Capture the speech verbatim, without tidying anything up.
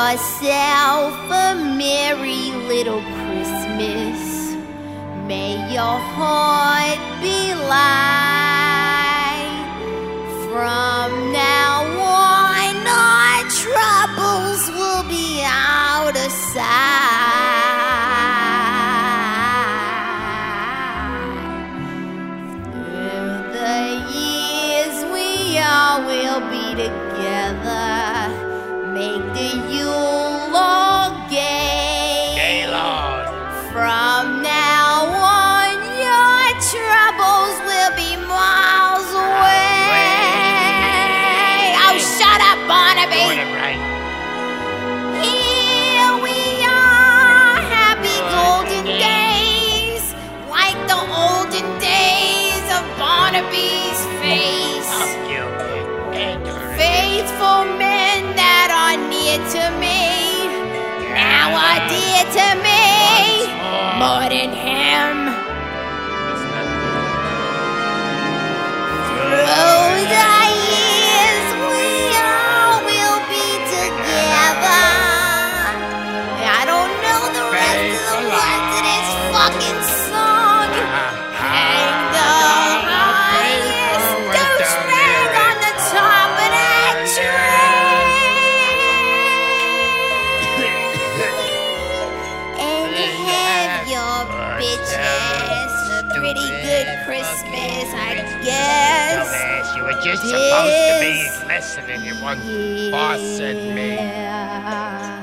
yourself a merry little Christmas. May your heart be light. From now on, our troubles will be out of sight. Through the years, we all will be together. Make the Yule log gay. Gay Lord. From now on, your troubles will be miles away. Oh, shut up, Barnaby. Doing it right. Here we are, happy golden days, like the olden days of Barnaby's face. Fuck you, ignorant. Faithful men that are near to me, now are dear to me, more than him. Through the years, we all will be together. I don't know the rest of the words to this fucking song. Hang the highest douchebag on the top of that tree. And have your bitches a pretty good Christmas, I guess. Dumbass, you were just supposed to be listening. You weren't bossing me. Yeah.